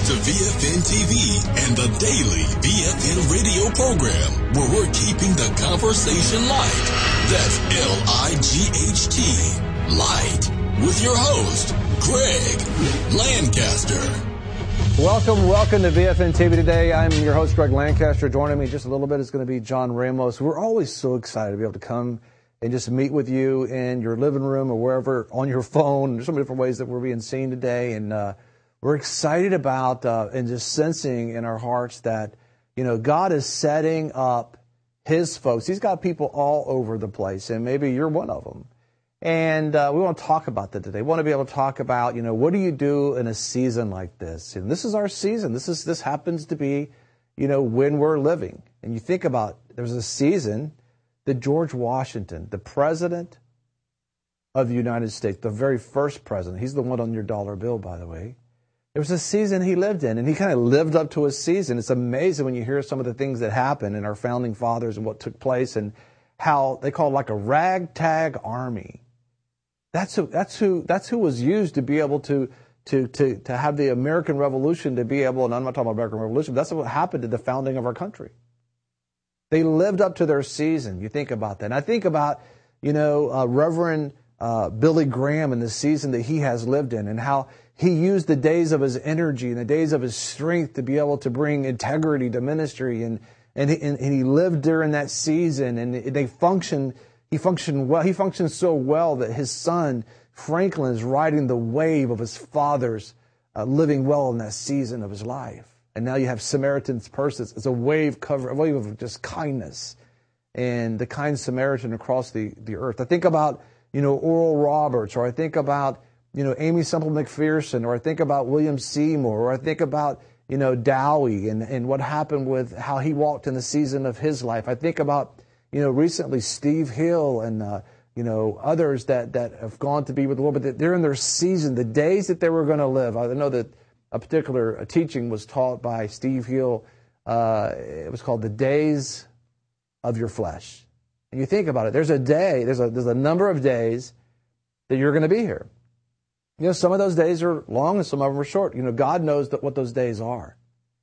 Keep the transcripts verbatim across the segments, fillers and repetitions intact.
to V F N T V and the daily V F N radio program, where we're keeping the conversation light. That's L I G H T, light, with your host, Greg Lancaster. Welcome, welcome to V F N T V today. I'm your host, Greg Lancaster. Joining me just a little bit is going to be John Ramos. We're always so excited to be able to come and just meet with you in your living room or wherever, on your phone. There's so many different ways that we're being seen today. And uh, we're excited about uh, and just sensing in our hearts that, you know, God is setting up His folks. He's got people all over the place, and maybe you're one of them. And uh, we want to talk about that today. We want to be able to talk about, you know, what do you do in a season like this? And this is our season. This is this happens to be, you know, when we're living. And you think about, there's a season that George Washington, the president of the United States, the very first president, he's the one on your dollar bill, by the way, there was a season he lived in, and he kind of lived up to his season. It's amazing when you hear some of the things that happened in our founding fathers and what took place and how they call it like a ragtag army. That's who, that's who, that's who was used to be able to, to, to, to have the American Revolution, to be able, and I'm not talking about American Revolution, but that's what happened to the founding of our country. They lived up to their season. You think about that. And I think about, you know, uh, Reverend uh, Billy Graham and the season that he has lived in, and how he used the days of his energy and the days of his strength to be able to bring integrity to ministry. And, and, he, and, and he lived during that season, and they functioned, he functioned well. He functioned so well that his son, Franklin, is riding the wave of his father's uh, living well in that season of his life. And now you have Samaritan's Purse. It's a wave cover, a wave of just kindness and the kind Samaritan across the, the earth. I think about, you know, Oral Roberts, or I think about, you know, Amy Semple McPherson, or I think about William Seymour, or I think about, you know, Dowie and, and what happened with how he walked in the season of his life. I think about, you know, recently Steve Hill and, uh, you know, others that, that have gone to be with the Lord, but they're in their season, the days that they were going to live. I know that a particular a teaching was taught by Steve Hill. Uh, it was called The Days of Your Flesh. And you think about it, there's a day, there's a, there's a number of days that you're going to be here. You know, some of those days are long and some of them are short. You know, God knows that what those days are.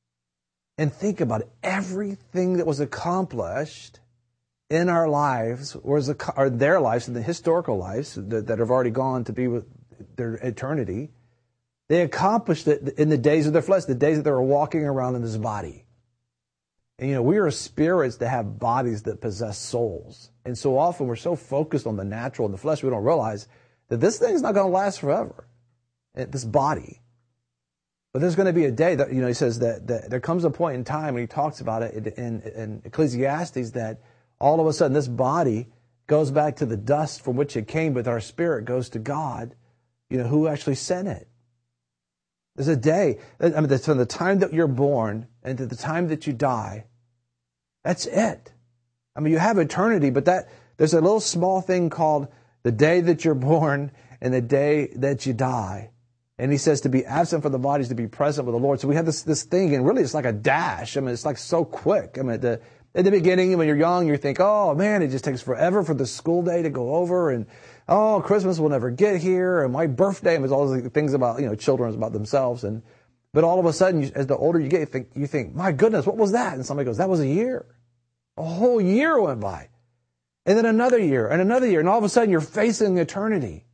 And think about it. Everything that was accomplished in our lives, or, as a, or their lives, in the historical lives that, that have already gone to be with their eternity, they accomplished it in the days of their flesh, the days that they were walking around in this body. And, you know, we are spirits that have bodies that possess souls. And so often we're so focused on the natural and the flesh, we don't realize that this thing is not going to last forever, this body. But there's going to be a day that, you know, he says that, that there comes a point in time, and he talks about it in, in Ecclesiastes, that all of a sudden this body goes back to the dust from which it came, but our spirit goes to God, you know, who actually sent it. There's a day, I mean, from the time that you're born and to the time that you die, that's it. I mean, you have eternity, but that there's a little small thing called the day that you're born and the day that you die. And he says to be absent from the body is to be present with the Lord. So we have this this thing, and really it's like a dash. I mean, it's like so quick. I mean, the, at the beginning, when you're young, you think, oh, man, it just takes forever for the school day to go over, and oh, Christmas will never get here, and my birthday, and there's all these things about, you know, children about themselves. And but all of a sudden, you, as the older you get, you think, you think, my goodness, what was that? And somebody goes, that was a year. A whole year went by. And then another year, and another year, and all of a sudden, you're facing eternity.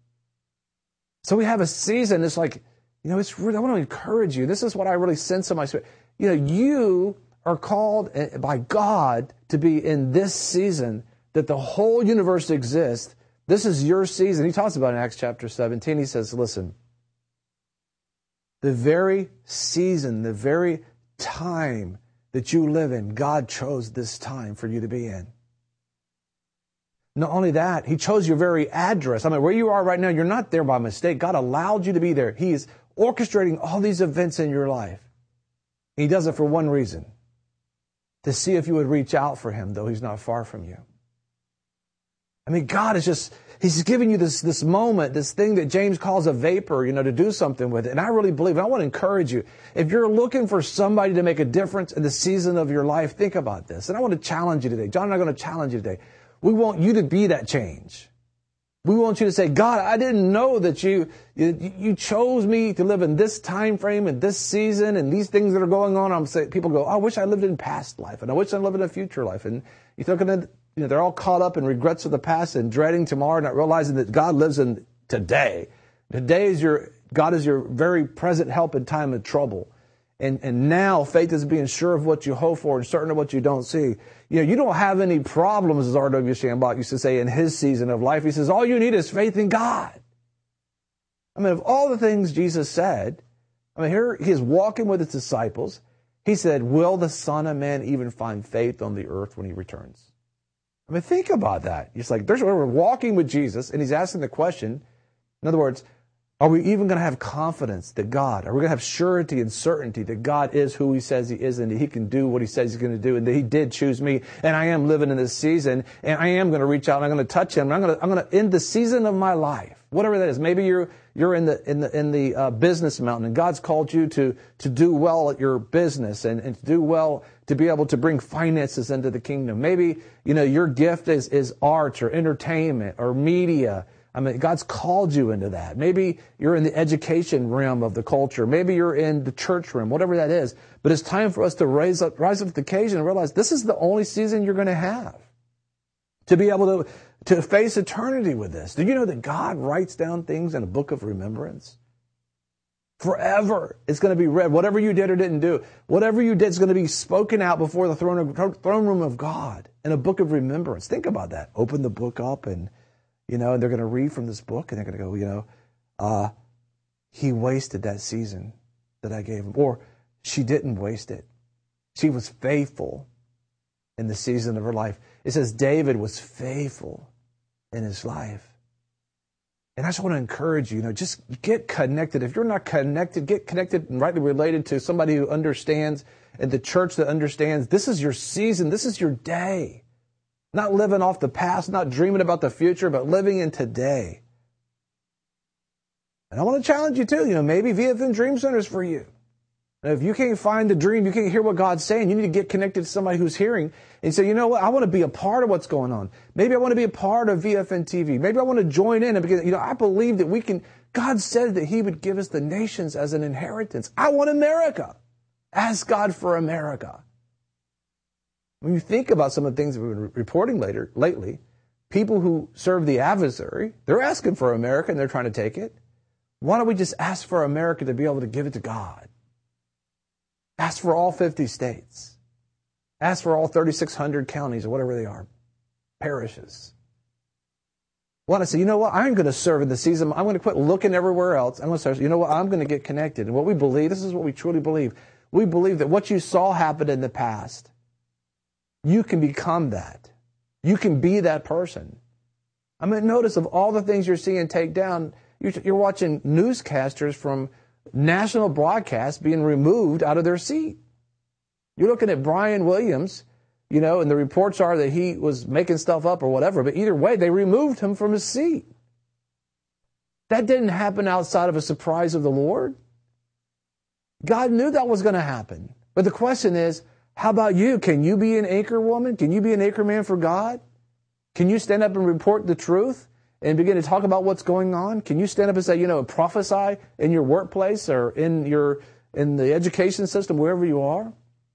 So we have a season, it's like, you know, it's really, I want to encourage you. This is what I really sense in my spirit. You know, you are called by God to be in this season that the whole universe exists. This is your season. He talks about it in Acts chapter seventeen. He says, listen, the very season, the very time that you live in, God chose this time for you to be in. Not only that, He chose your very address. I mean, where you are right now, you're not there by mistake. God allowed you to be there. He is orchestrating all these events in your life. He does it for one reason, to see if you would reach out for Him, though He's not far from you. I mean, God is just, He's giving you this, this moment, this thing that James calls a vapor, you know, to do something with it. And I really believe, and I want to encourage you, if you're looking for somebody to make a difference in the season of your life, think about this. And I want to challenge you today. John and I are going to challenge you today. We want you to be that change. We want you to say, God, I didn't know that you, you you chose me to live in this time frame and this season and these things that are going on. I'm saying, people go, oh, I wish I lived in past life and I wish I lived in a future life. And you're looking at, you know, they're all caught up in regrets of the past and dreading tomorrow, not realizing that God lives in today. Today is your, God is your very present help in time of trouble. And and now faith is being sure of what you hope for and certain of what you don't see. You know, you don't have any problems, as R W Shambach used to say in his season of life. He says, all you need is faith in God. I mean, of all the things Jesus said, I mean, here he is walking with his disciples. He said, will the Son of Man even find faith on the earth when he returns? I mean, think about that. It's like, there's, we're walking with Jesus, and he's asking the question, in other words, are we even going to have confidence that God, are we going to have surety and certainty that God is who he says he is and that he can do what he says he's going to do and that he did choose me and I am living in this season and I am going to reach out and I'm going to touch him and I'm going to, I'm going to end the season of my life, whatever that is. Maybe you're, you're in the, in the, in the uh, business mountain and God's called you to, to do well at your business and, and to do well to be able to bring finances into the kingdom. Maybe, you know, your gift is, is art or entertainment or media. I mean, God's called you into that. Maybe you're in the education realm of the culture. Maybe you're in the church realm, whatever that is. But it's time for us to rise up, rise up to the occasion and realize this is the only season you're going to have to be able to, to face eternity with this. Do you know that God writes down things in a book of remembrance? Forever. It's going to be read. Whatever you did or didn't do, whatever you did is going to be spoken out before the throne, of, throne room of God in a book of remembrance. Think about that. Open the book up and You know, and they're going to read from this book, and they're going to go, you know, uh, he wasted that season that I gave him. Or she didn't waste it. She was faithful in the season of her life. It says David was faithful in his life. And I just want to encourage you, you know, just get connected. If you're not connected, get connected and rightly related to somebody who understands and the church that understands. This is your season. This is your day. Not living off the past, not dreaming about the future, but living in today. And I want to challenge you too. You know, maybe V F N Dream Center is for you. And if you can't find the dream, you can't hear what God's saying, you need to get connected to somebody who's hearing and say, you know what, I want to be a part of what's going on. Maybe I want to be a part of V F N T V. Maybe I want to join in and begin, you know, I believe that we can, God said that he would give us the nations as an inheritance. I want America. Ask God for America. When you think about some of the things that we've been reporting later, lately, people who serve the adversary, they're asking for America and they're trying to take it. Why don't we just ask for America to be able to give it to God? Ask for all fifty states. Ask for all thirty-six hundred counties or whatever they are, parishes. Why don't I say, you know what, I'm going to serve in the season. I'm going to quit looking everywhere else. I'm going to start, you know what, I'm going to get connected. And what we believe, this is what we truly believe. We believe that what you saw happen in the past, you can become that. You can be that person. I mean, notice of all the things you're seeing take down, you're watching newscasters from national broadcasts being removed out of their seat. You're looking at Brian Williams, you know, and the reports are that he was making stuff up or whatever, but either way, they removed him from his seat. That didn't happen outside of a surprise of the Lord. God knew that was going to happen. But the question is, how about you? Can you be an anchor woman? Can you be an anchor man for God? Can you stand up and report the truth and begin to talk about what's going on? Can you stand up and say, you know, prophesy in your workplace or in your in the education system, wherever you are?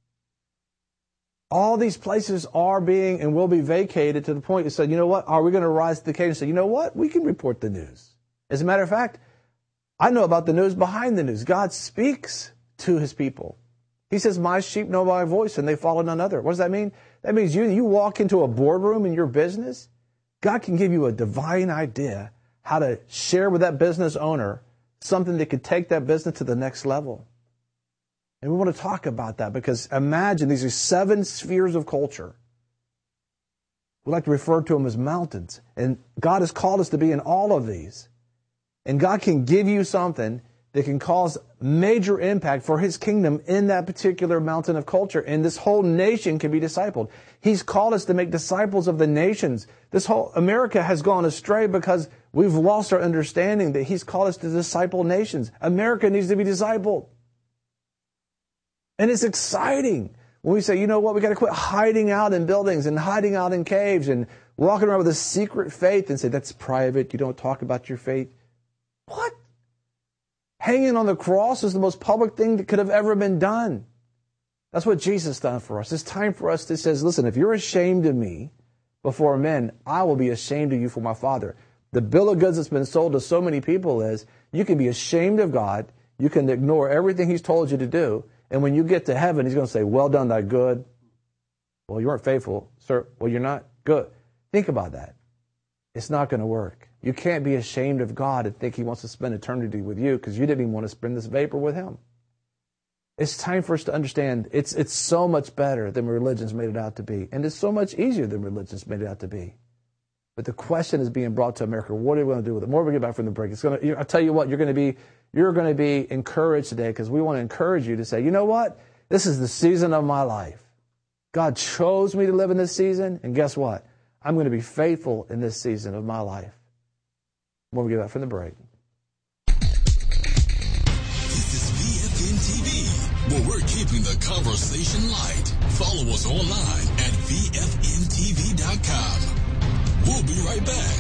All these places are being and will be vacated to the point you said, you know what? Are we going to rise to the occasion and say, you know what? We can report the news. As a matter of fact, I know about the news behind the news. God speaks to his people. He says, my sheep know my voice and they follow none other. What does that mean? That means you, you walk into a boardroom in your business, God can give you a divine idea how to share with that business owner something that could take that business to the next level. And we want to talk about that because imagine these are seven spheres of culture. We like to refer to them as mountains. And God has called us to be in all of these. And God can give you something that can cause major impact for his kingdom in that particular mountain of culture. And this whole nation can be discipled. He's called us to make disciples of the nations. This whole America has gone astray because we've lost our understanding that he's called us to disciple nations. America needs to be discipled. And it's exciting when we say, you know what, we got to quit hiding out in buildings and hiding out in caves and walking around with a secret faith and say, that's private, you don't talk about your faith. What? Hanging on the cross is the most public thing that could have ever been done. That's what Jesus done for us. It's time for us to say, listen, if you're ashamed of me before men, I will be ashamed of you for my Father. The bill of goods that's been sold to so many people is you can be ashamed of God, you can ignore everything he's told you to do, and when you get to heaven, he's going to say, well done, thy good. Well, you weren't faithful, sir. Well, you're not good. Think about that. It's not going to work. You can't be ashamed of God and think he wants to spend eternity with you because you didn't even want to spend this vapor with him. It's time for us to understand it's it's so much better than religion's made it out to be. And it's so much easier than religion's made it out to be. But the question is being brought to America. What are we going to do with it? More we get back from the break. It's going to, I'll tell you what, you're going to be, you're going to be encouraged today because we want to encourage you to say, you know what? This is the season of my life. God chose me to live in this season. And guess what? I'm going to be faithful in this season of my life. More we get back from the break. This is V F N T V, where we're keeping the conversation light. Follow us online at V F N T V dot com. We'll be right back.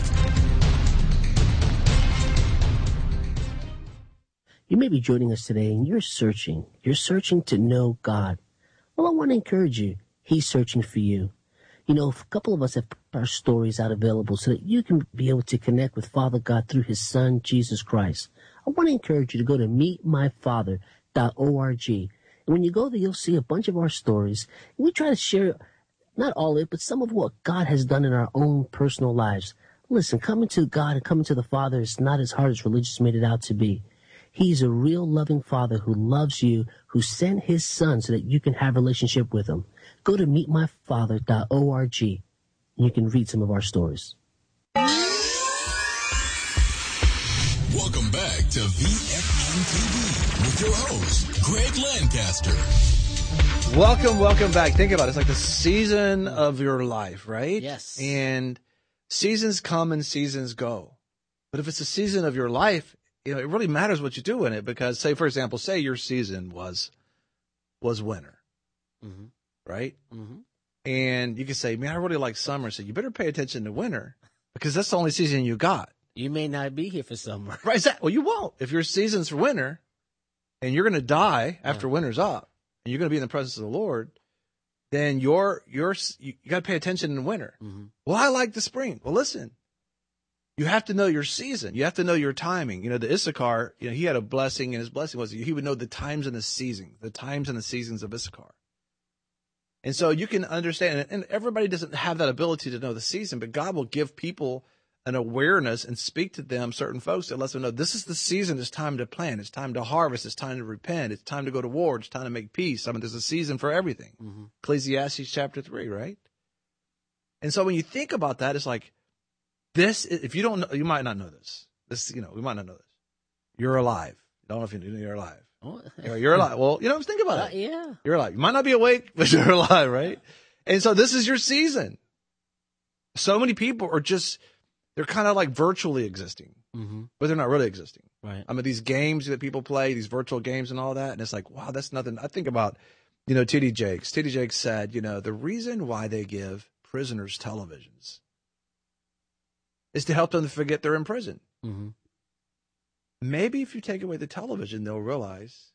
You may be joining us today and you're searching. You're searching to know God. Well, I want to encourage you. He's searching for you. You know, a couple of us have put our stories out available so that you can be able to connect with Father God through his Son, Jesus Christ. I want to encourage you to go to meet my father dot org. And when you go there, you'll see a bunch of our stories. We try to share not all of it, but some of what God has done in our own personal lives. Listen, coming to God and coming to the Father is not as hard as religious made it out to be. He's a real loving Father who loves you, who sent his Son so that you can have a relationship with him. Go to meet my father dot org and you can read some of our stories. Welcome back to V F N T V with your host, Greg Lancaster. Welcome, welcome back. Think about it. It's like the season of your life, right? Yes. And seasons come and seasons go. But if it's a season of your life, you know, it really matters what you do in it because, say, for example, say your season was was winter, Mm-hmm. right? Mm-hmm. And you can say, man, I really like summer, so you better pay attention to winter because that's the only season you got. You may not be here for summer. Right? Exactly. Well, you won't. If your season's for winter and you're going to die after Yeah. winter's up and you're going to be in the presence of the Lord, then you're, you're, you got to pay attention in winter. Mm-hmm. Well, I like the spring. Well, listen, you have to know your season. You have to know your timing. You know, the Issachar, you know, he had a blessing, and his blessing was he would know the times and the seasons, the times and the seasons of Issachar. And so you can understand, and everybody doesn't have that ability to know the season, but God will give people an awareness and speak to them, certain folks, that lets them know this is the season. It's time to plant. It's time to harvest. It's time to repent. It's time to go to war. It's time to make peace. I mean, there's a season for everything. Mm-hmm. Ecclesiastes chapter three, right? And so when you think about that, it's like this, if you don't know, you might not know this. This, you know, we might not know this. You're alive. I don't know if you know you're alive. Oh. You're, you're alive. Well, you know, think about Uh, it. yeah. You're alive. You might not be awake, but you're alive, right? And so this is your season. So many people are just, they're kind of like virtually existing, Mm-hmm. but they're not really existing. Right. I mean, these games that people play, these virtual games and all that, and it's like, wow, that's nothing. I think about, you know, T D Jakes. T D Jakes said, you know, the reason why they give prisoners televisions is to help them to forget they're in prison. Mm-hmm. Maybe if you take away the television, they'll realize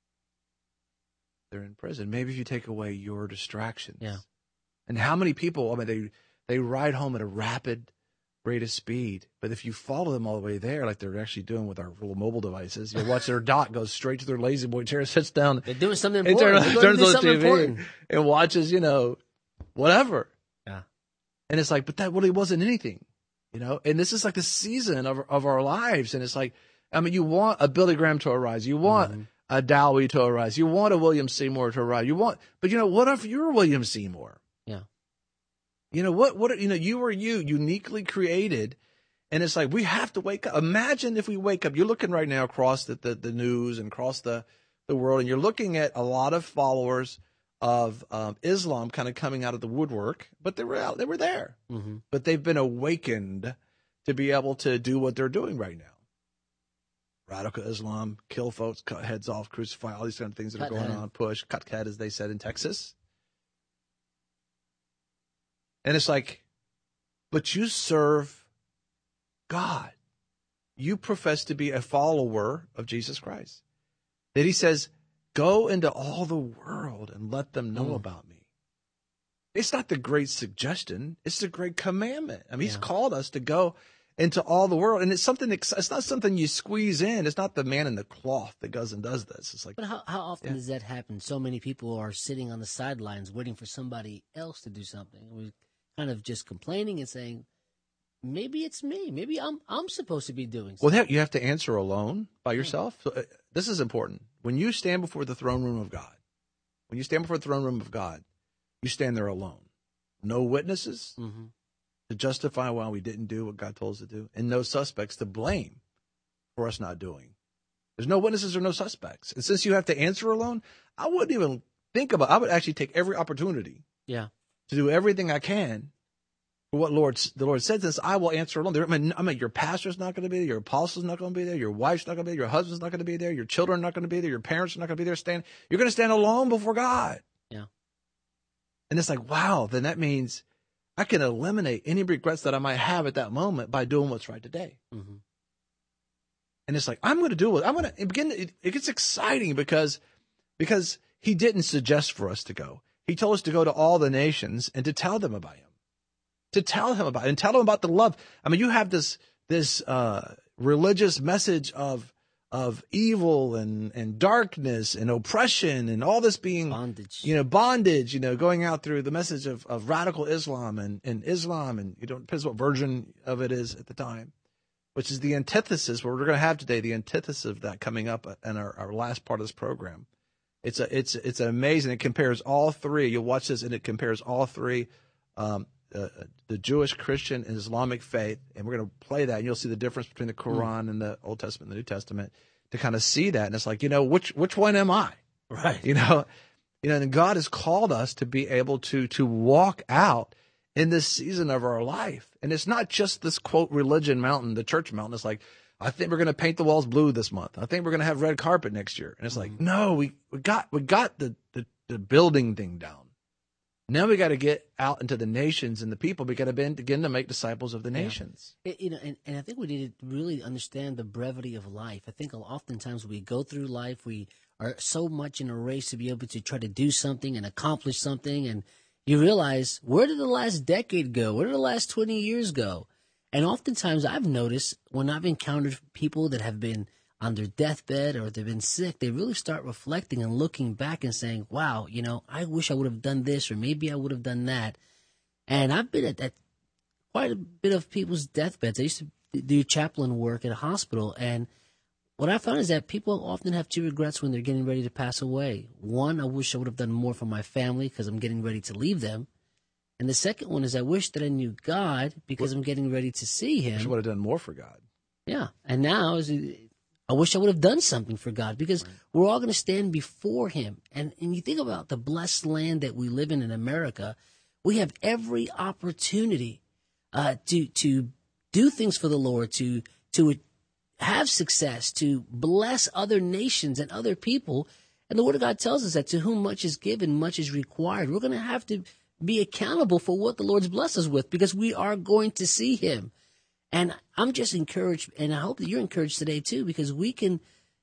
they're in prison. Maybe if you take away your distractions. Yeah. And how many people, I mean, they, they ride home at a rapid rate of speed, but if you follow them all the way there, like they're actually doing with our little mobile devices, you watch their dot go straight to their lazy boy chair, sits down, They're doing something and important. turns, They're going turns to do on the something T V important. and watches, you know, whatever. Yeah. And it's like, but that really wasn't anything, you know? And this is like the season of, of our lives. And it's like, I mean, you want a Billy Graham to arise. You want Mm-hmm. a Dowie to arise. You want a William Seymour to arise. You want, but you know, what if you're William Seymour? Yeah. You know, what, what, you know, you are you uniquely created. And it's like, we have to wake up. Imagine if we wake up, you're looking right now across the, the, the news and across the, the world, and you're looking at a lot of followers of um, Islam kind of coming out of the woodwork, but they were out, they were there, Mm-hmm. but they've been awakened to be able to do what they're doing right now. Radical Islam, kill folks, cut heads off, crucify, all these kind of things that Cut are going head. on, push, cut head, as they said in Texas. And it's like, but you serve God. You profess to be a follower of Jesus Christ. Then he says, go into all the world and let them know mm. about me. It's not the great suggestion. It's the great commandment. I mean, yeah. he's called us to go into all the world. And it's something, it's not something you squeeze in. It's not the man in the cloth that goes and does this. It's like, but how, how often yeah. does that happen? So many people are sitting on the sidelines waiting for somebody else to do something. We're kind of just complaining and saying, maybe it's me. Maybe I'm I'm supposed to be doing something. Well, you have to answer alone by yourself. So, uh, this is important. When you stand before the throne room of God, when you stand before the throne room of God, you stand there alone. No witnesses mm-hmm. to justify why we didn't do what God told us to do, and no suspects to blame for us not doing. There's no witnesses or no suspects. And since you have to answer alone, I wouldn't even think about it. I would actually take every opportunity yeah. to do everything I can. What Lord, the Lord said to us, I will answer alone. I mean, I mean, your pastor's not going to be there. Your apostle's not going to be there. Your wife's not going to be there. Your husband's not going to be there. Your children are not going to be there. Your parents are not going to be there. Stand, you're going to stand alone before God. Yeah. And it's like, wow, then that means I can eliminate any regrets that I might have at that moment by doing what's right today. Mm-hmm. And it's like, I'm going to do it. I'm going to begin. It, it gets exciting because, because he didn't suggest for us to go. He told us to go to all the nations and to tell them about him. To tell him about it and tell him about the love. I mean, you have this this uh, religious message of of evil and, and darkness and oppression and all this being bondage. You know, bondage. You know, going out through the message of, of radical Islam and, and Islam, and you know, depends what version of it is at the time, which is the antithesis. What we're going to have today, the antithesis of that coming up in our, our last part of this program. It's a it's it's amazing. It compares all three. You'll watch this, and it compares all three. Um, Uh, the Jewish, Christian, and Islamic faith, and we're going to play that, and you'll see the difference between the Quran mm. and the Old Testament and the New Testament to kind of see that. And it's like, you know, which which one am I? Right. You know, you know, and God has called us to be able to to walk out in this season of our life. And it's not just this, quote, religion mountain, the church mountain. It's like, I think we're going to paint the walls blue this month. I think we're going to have red carpet next year. And it's mm. like, no, we, we got we got the, the, the building thing down. Now we got to get out into the nations and the people. We got to begin to make disciples of the nations. Yeah. It, you know, and, and I think we need to really understand the brevity of life. I think oftentimes we go through life, we are so much in a race to be able to try to do something and accomplish something, and you realize, where did the last decade go? Where did the last twenty years go? And oftentimes I've noticed when I've encountered people that have been on their deathbed or they've been sick, they really start reflecting and looking back and saying, wow, you know, I wish I would have done this, or maybe I would have done that. And I've been at, at quite a bit of people's deathbeds. I used to do chaplain work at a hospital, and what I found is that people often have two regrets when they're getting ready to pass away. One, I wish I would have done more for my family because I'm getting ready to leave them. And the second one is I wish that I knew God because I'm getting ready to see him. I wish I would have done more for God. Yeah. And now is I wish I would have done something for God, because right. we're all going to stand before him. And, and you think about the blessed land that we live in in America, we have every opportunity uh, to to do things for the Lord, to to have success, to bless other nations and other people. And the Word of God tells us that to whom much is given, much is required. We're going to have to be accountable for what the Lord's blessed us with, because we are going to see him. And I'm just encouraged, and I hope that you're encouraged today too, because we can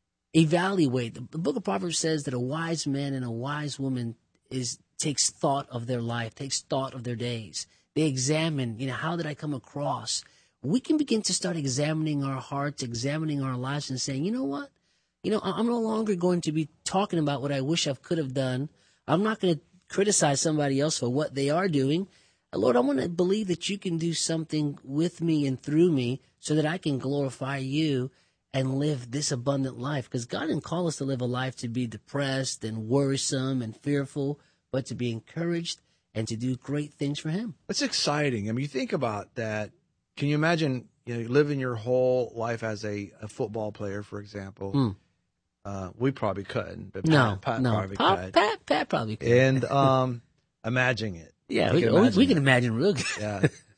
evaluate. The book of Proverbs says that a wise man and a wise woman is takes thought of their life, takes thought of their days. They examine, you know, how did I come across? We can begin to start examining our hearts, examining our lives, and saying, you know what? You know, I'm no longer going to be talking about what I wish I could have done. I'm not going to criticize somebody else for what they are doing. Lord, I want to believe that you can do something with me and through me so that I can glorify you and live this abundant life. Because God didn't call us to live a life to be depressed and worrisome and fearful, but to be encouraged and to do great things for him. It's exciting. I mean, you think about that. Can you imagine, you know, living your whole life as a, a football player, for example? Mm. Uh, we probably couldn't, but Pat, no, Pat no. probably Pat, could. Pat, Pat probably could. And um, imagine it. Yeah, we, can, we can imagine real good. Yeah.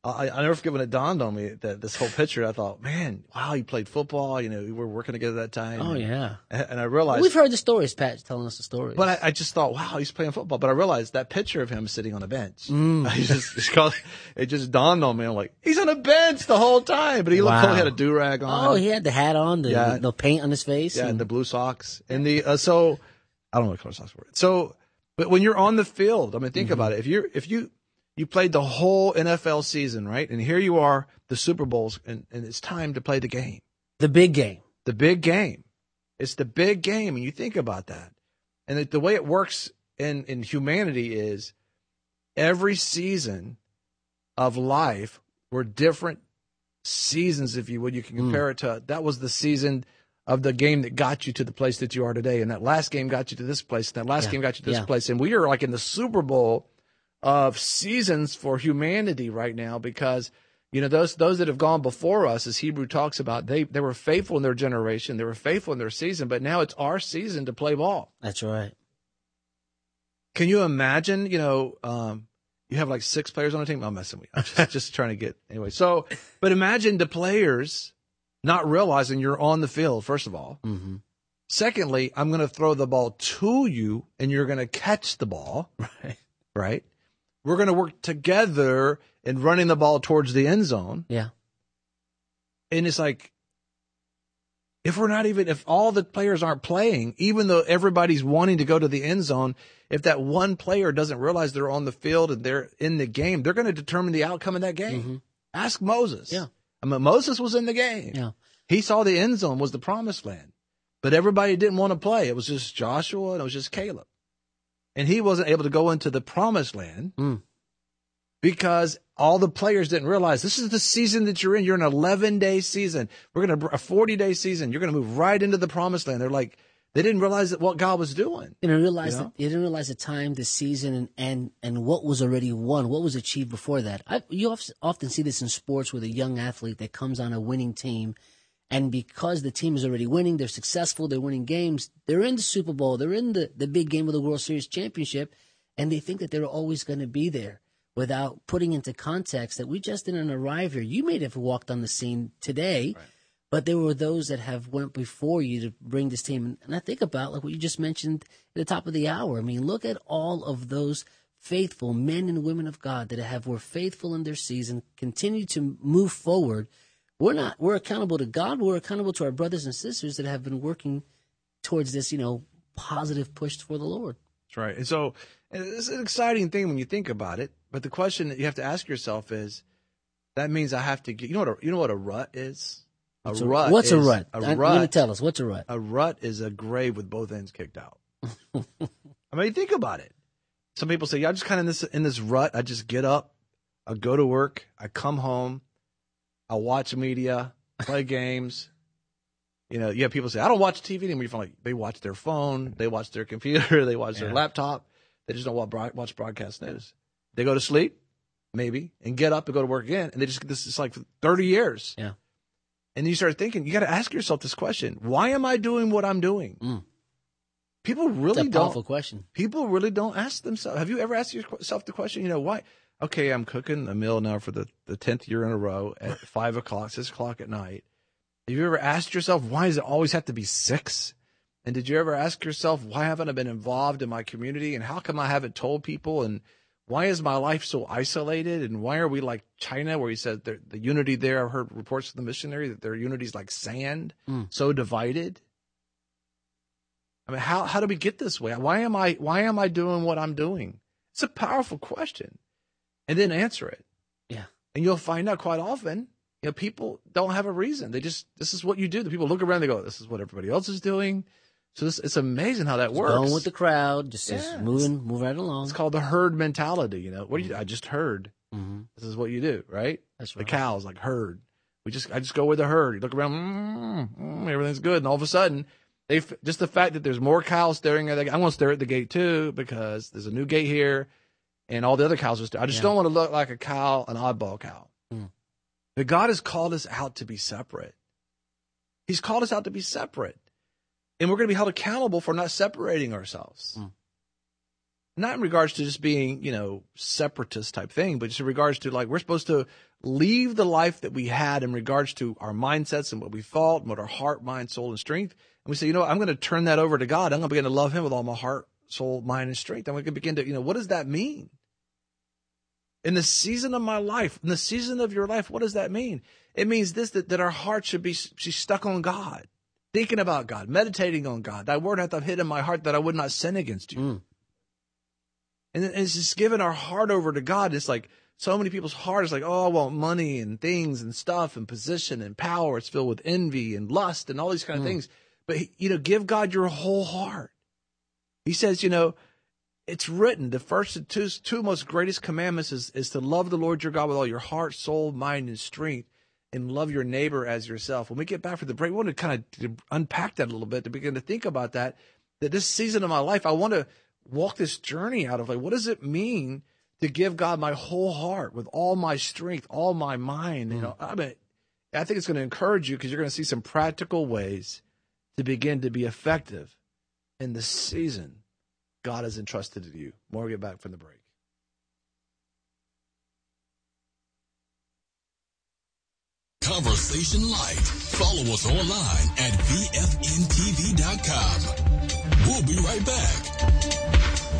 I, I never forget when it dawned on me that this whole picture, I thought, man, wow, he played football. You know, we were working together that time. Oh, and, yeah. And I realized. We've heard the stories, Pat, telling us the stories. But I, I just thought, wow, he's playing football. But I realized that picture of him sitting on a bench. Mm. I just, it's called, it just dawned on me. I'm like, he's on a bench the whole time. But he looked Wow. cool. He had a do-rag on. Oh, he had the hat on, the, Yeah. the paint on his face. Yeah, and and the blue socks. And the, uh, so, I don't know what color socks were. So, but when you're on the field, I mean, think Mm-hmm. about it. If you're, if you, you played the whole N F L season, right? And here you are, the Super Bowls, and, and it's time to play the game. the big game. The big game. It's the big game, and you think about that. And the, the way it works in, in humanity is every season of life were different seasons, if you would. You can compare mm. it to, that was the season of the game that got you to the place that you are today. And that last game got you to this place, and that last yeah. game got you to this yeah. place. And we are like in the Super Bowl of seasons for humanity right now, because you know those those that have gone before us, as Hebrew talks about, they they were faithful in their generation, they were faithful in their season, but now it's our season to play ball. That's right. Can you imagine? You know, um, you have like six players on a team. I'm messing with you. I'm just, just trying to get anyway. So, but imagine the players not realizing you're on the field. First of all, mm-hmm. secondly, I'm going to throw the ball to you, and you're going to catch the ball. Right. Right. We're going to work together in running the ball towards the end zone. Yeah. And it's like, if we're not even, if all the players aren't playing, even though everybody's wanting to go to the end zone, if that one player doesn't realize they're on the field and they're in the game, they're going to determine the outcome of that game. Mm-hmm. Ask Moses. Yeah. I mean, Moses was in the game. Yeah. He saw the end zone was the promised land, but everybody didn't want to play. It was just Joshua and it was just Caleb. And he wasn't able to go into the promised land mm. because all the players didn't realize this is the season that you're in. You're an eleven-day season. We're going to a forty-day season. You're going to move right into the promised land. They're like, they didn't realize that what God was doing. They didn't realize you know? that. They didn't realize the time, the season, and and, and what was already won, what was achieved before that. I, you often see this in sports with a young athlete that comes on a winning team. And because the team is already winning, they're successful, they're winning games, they're in the Super Bowl, they're in the, the big game of the World Series championship, and they think that they're always going to be there without putting into context that we just didn't arrive here. You may have walked on the scene today, right. but there were those that have went before you to bring this team. And I think about like what you just mentioned at the top of the hour. I mean, look at all of those faithful men and women of God that have were faithful in their season, continue to move forward. We're not, we're accountable to God. We're accountable to our brothers and sisters that have been working towards this, you know, positive push for the Lord. That's right. And so it's an exciting thing when you think about it. But the question that you have to ask yourself is, that means I have to get, you know what a, you know what a rut is? A what's rut. A, what's is, a rut? A I, rut. Let me tell us, what's a rut? A rut is a grave with both ends kicked out. I mean, think about it. Some people say, yeah, I'm just kind of in this, in this rut. I just get up, I go to work, I come home, I watch media, play games. You know, you have people say, I don't watch T V anymore. You feel like they watch their phone, they watch their computer, they watch yeah. their laptop. They just don't watch broadcast news. They go to sleep, maybe, and get up and go to work again. And they just, this is like thirty years. Yeah. And you start thinking, you got to ask yourself this question. Why am I doing what I'm doing? Mm. People really That's a don't. powerful question. People really don't ask themselves. Have you ever asked yourself the question, you know, why? Okay, I'm cooking a meal now for the, the tenth year in a row at five o'clock, six o'clock at night. Have you ever asked yourself, why does it always have to be six? And did you ever ask yourself, why haven't I been involved in my community? And how come I haven't told people? And why is my life so isolated? And why are we like China, where he said the, the unity there? I've heard reports from the missionary that their unity is like sand, mm. so divided. I mean, how how do we get this way? Why am I why am I doing what I'm doing? It's a powerful question. And then answer it. Yeah. And you'll find out quite often, you know, people don't have a reason. They just, this is what you do. The people look around, they go, this is what everybody else is doing. So this, it's amazing how that just works. Going with the crowd, just, yeah. just moving, moving right along. It's called the herd mentality. You know, what do you, I just heard. Mm-hmm. This is what you do, right? That's right. The cows, like herd. We just, I just go with the herd. You look around, mm, mm, everything's good. And all of a sudden, they, just the fact that there's more cows staring at the gate. I want to stare at the gate too, because there's a new gate here. And all the other cows are still. I just yeah. don't want to look like a cow, an oddball cow. Mm. But God has called us out to be separate. He's called us out to be separate. And we're going to be held accountable for not separating ourselves. Mm. not in regards to just being, you know, separatist type thing, but just in regards to like we're supposed to leave the life that we had in regards to our mindsets and what we thought and what our heart, mind, soul, and strength. And we say, you know, I'm going to turn that over to God. I'm going to begin to love him with all my heart, soul, mind, and strength. I'm going to begin to, you know, what does that mean? In the season of my life, in the season of your life, what does that mean? It means this, that, that our heart should be she's stuck on God, thinking about God, meditating on God. Thy word hath I hid in my heart that I would not sin against you. Mm. And it's just giving our heart over to God. It's like so many people's heart is like, oh, I want money and things and stuff and position and power. It's filled with envy and lust and all these kind of mm. things. But, you know, give God your whole heart. He says, you know, it's written, the first and two, two most greatest commandments is, is to love the Lord your God with all your heart, soul, mind, and strength, and love your neighbor as yourself. When we get back from the break, we want to kind of unpack that a little bit, to begin to think about that, that this season of my life, I want to walk this journey out of like, what does it mean to give God my whole heart with all my strength, all my mind? Mm. You know, I mean, I think it's going to encourage you because you're going to see some practical ways to begin to be effective in the season God has entrusted to you. More, we get back from the break. Conversation Light. Follow us online at V F N T V dot com. We'll be right back.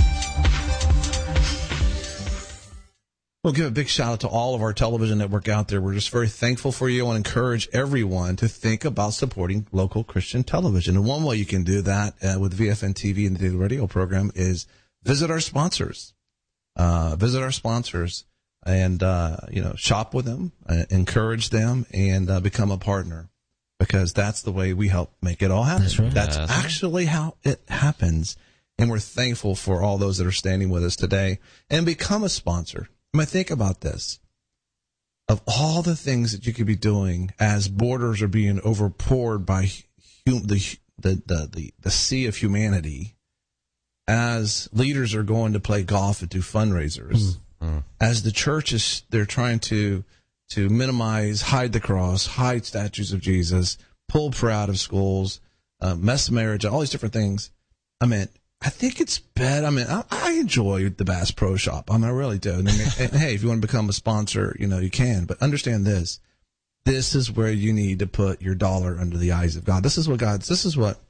We'll give a big shout out to all of our television network out there. We're just very thankful for you and encourage everyone to think about supporting local Christian television. And one way you can do that uh, with V F N T V and the Daily Radio program is visit our sponsors. Uh, visit our sponsors and, uh, you know, shop with them, uh, encourage them, and uh, become a partner, because that's the way we help make it all happen. That's right. That's that's actually right. how it happens. And we're thankful for all those that are standing with us today. And become a sponsor. I mean, think about this. Of all the things that you could be doing as borders are being overpoured by hum, the, the, the, the, the sea of humanity, as leaders are going to play golf and do fundraisers, mm-hmm. as the church is, they're trying to, to minimize, hide the cross, hide statues of Jesus, pull prayer out of schools, uh, mess marriage, all these different things. I mean, I think it's bad. I mean, I, I enjoy the Bass Pro Shop. I mean, I really do. And, and hey, if you want to become a sponsor, you know, you can. But understand this. This is where you need to put your dollar under the eyes of God. This is what God, this is what,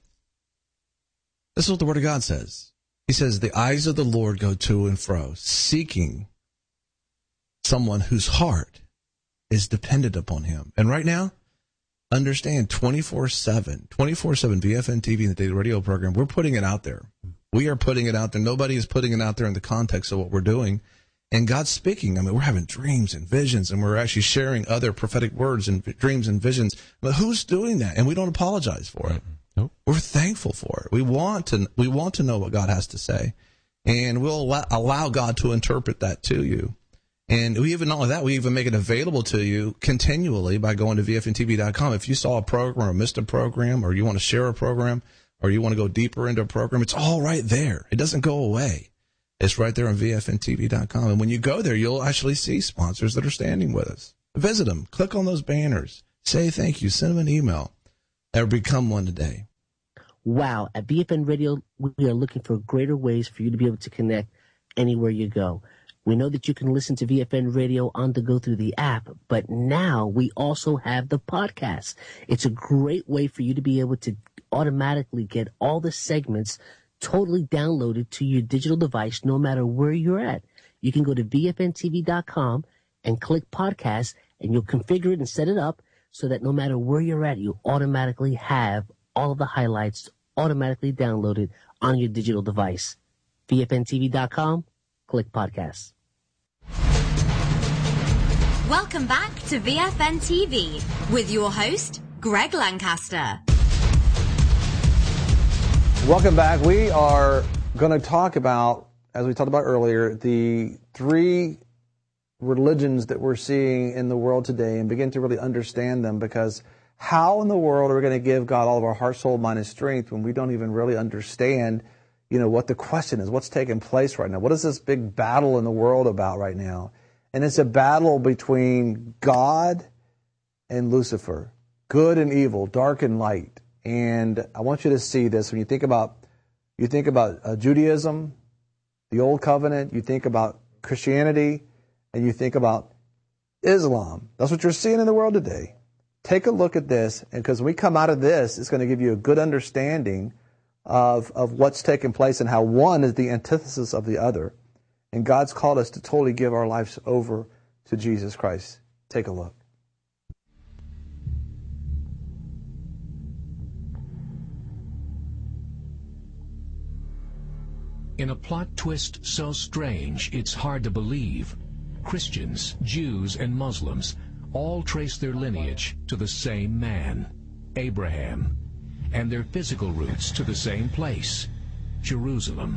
this is what the Word of God says. He says, the eyes of the Lord go to and fro, seeking someone whose heart is dependent upon him. And right now, understand twenty-four seven, twenty-four seven V F N T V and the Daily Radio program, we're putting it out there. We are putting it out there. Nobody is putting it out there in the context of what we're doing. And God's speaking. I mean, we're having dreams and visions, and we're actually sharing other prophetic words and dreams and visions. But who's doing that? And we don't apologize for it. Nope. We're thankful for it. We want to, we want to know what God has to say. And we'll allow, allow God to interpret that to you. And we even, not only that, we even make it available to you continually by going to V F N T V dot com. If you saw a program or missed a program, or you want to share a program, or you want to go deeper into a program, it's all right there. It doesn't go away. It's right there on V F N T V dot com. And when you go there, you'll actually see sponsors that are standing with us. Visit them. Click on those banners. Say thank you. Send them an email. Or become one today. Wow. At V F N Radio, we are looking for greater ways for you to be able to connect anywhere you go. We know that you can listen to V F N Radio on the go through the app, but now we also have the podcast. It's a great way for you to be able to automatically get all the segments totally downloaded to your digital device, no matter where you're at. You can go to V F N T V dot com and click podcast, and you'll configure it and set it up so that no matter where you're at, you automatically have all of the highlights automatically downloaded on your digital device. V F N T V dot com, click podcast. Welcome back to V F N T V with your host, Greg Lancaster. Welcome back. We are going to talk about, as we talked about earlier, the three religions that we're seeing in the world today, and begin to really understand them, because how in the world are we going to give God all of our heart, soul, mind, and strength when we don't even really understand, you know, what the question is, what's taking place right now? What is this big battle in the world about right now? And it's a battle between God and Lucifer, good and evil, dark and light. And I want you to see this when you think about you think about uh, Judaism the Old Covenant, you think about Christianity, and you think about Islam. That's what you're seeing in the world today. Take a look at this, and because when we come out of this, it's going to give you a good understanding of, of what's taking place and how one is the antithesis of the other. And God's called us to totally give our lives over to Jesus Christ. Take a look. In a plot twist so strange it's hard to believe, Christians, Jews, and Muslims all trace their lineage to the same man, Abraham, and their physical roots to the same place, Jerusalem.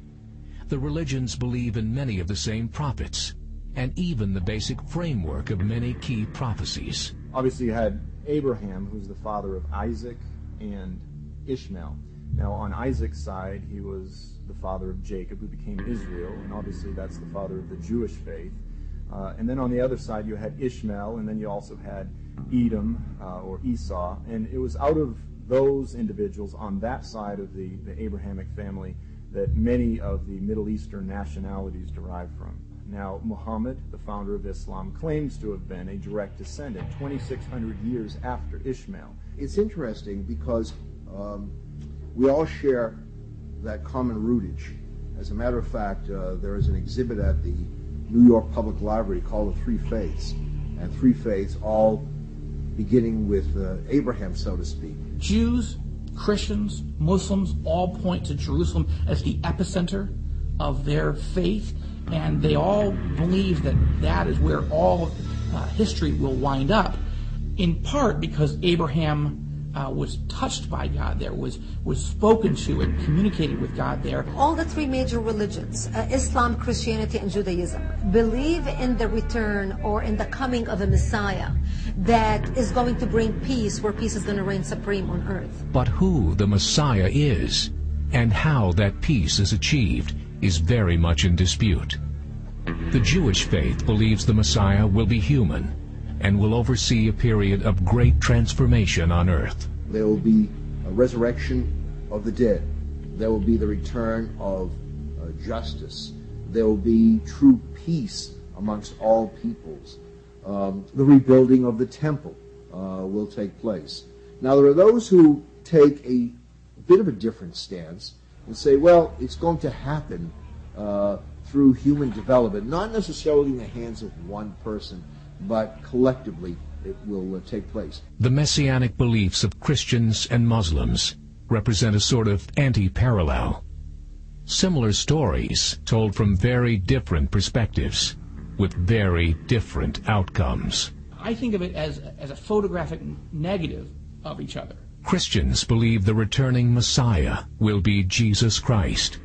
The religions believe in many of the same prophets, and even the basic framework of many key prophecies. Obviously you had Abraham, who's the father of Isaac and Ishmael. Now on Isaac's side, he was the father of Jacob, who became Israel, and obviously that's the father of the Jewish faith. Uh, and then on the other side you had Ishmael, and then you also had Edom, uh, or Esau, and it was out of those individuals on that side of the, the Abrahamic family that many of the Middle Eastern nationalities derive from. Now, Muhammad, the founder of Islam, claims to have been a direct descendant twenty-six hundred years after Ishmael. It's interesting because um, we all share that common rootage. As a matter of fact, uh, there is an exhibit at the New York Public Library called The Three Faiths, and three faiths all beginning with uh, Abraham, so to speak. Jews, Christians, Muslims all point to Jerusalem as the epicenter of their faith, and they all believe that that is where all of uh, history will wind up, in part because Abraham Uh, was touched by God there, was was spoken to and communicated with God there. All the three major religions, uh, Islam, Christianity, and Judaism, believe in the return or in the coming of a Messiah that is going to bring peace, where peace is going to reign supreme on earth. But who the Messiah is and how that peace is achieved is very much in dispute. The Jewish faith believes the Messiah will be human and will oversee a period of great transformation on earth. There will be a resurrection of the dead. There will be the return of uh, justice. There will be true peace amongst all peoples. Um, the rebuilding of the temple uh, will take place. Now, there are those who take a bit of a different stance and say, well, it's going to happen uh, through human development, not necessarily in the hands of one person, but collectively it will uh, take place. The messianic beliefs of Christians and Muslims represent a sort of anti-parallel. Similar stories told from very different perspectives, with very different outcomes. I think of it as, as a photographic negative of each other. Christians believe the returning Messiah will be Jesus Christ.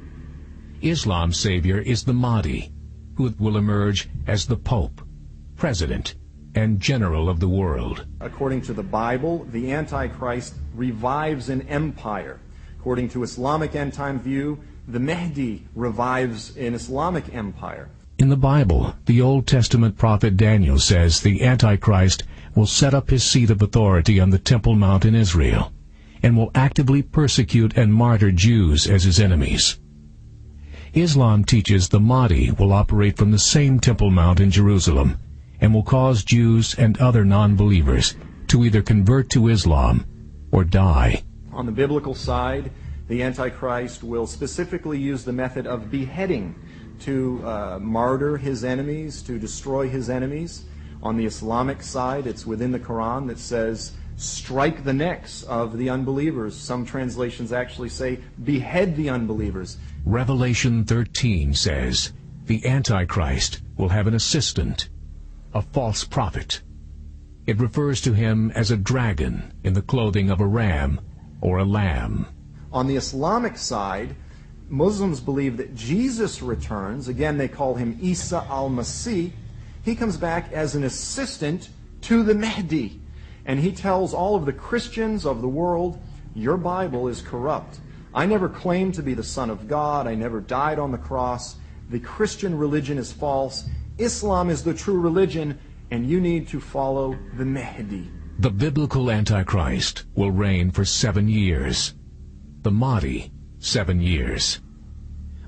Islam's savior is the Mahdi, who will emerge as the Pope, President, and General of the world. According to the Bible, the Antichrist revives an empire. According to Islamic end-time view, the Mahdi revives an Islamic empire. In the Bible, the Old Testament prophet Daniel says the Antichrist will set up his seat of authority on the Temple Mount in Israel and will actively persecute and martyr Jews as his enemies. Islam teaches the Mahdi will operate from the same Temple Mount in Jerusalem and will cause Jews and other non-believers to either convert to Islam or die. On the biblical side, the Antichrist will specifically use the method of beheading to uh, martyr his enemies, to destroy his enemies. On the Islamic side, it's within the Quran that says, strike the necks of the unbelievers. Some translations actually say, behead the unbelievers. Revelation thirteen says, the Antichrist will have an assistant, a false prophet. It refers to him as a dragon in the clothing of a ram or a lamb. On the Islamic side, Muslims believe that Jesus returns. Again, they call him Isa al-Masih. He comes back as an assistant to the Mahdi. And he tells all of the Christians of the world, your Bible is corrupt. I never claimed to be the Son of God. I never died on the cross. The Christian religion is false. Islam is the true religion, and you need to follow the Mahdi. The biblical Antichrist will reign for seven years. The Mahdi, seven years.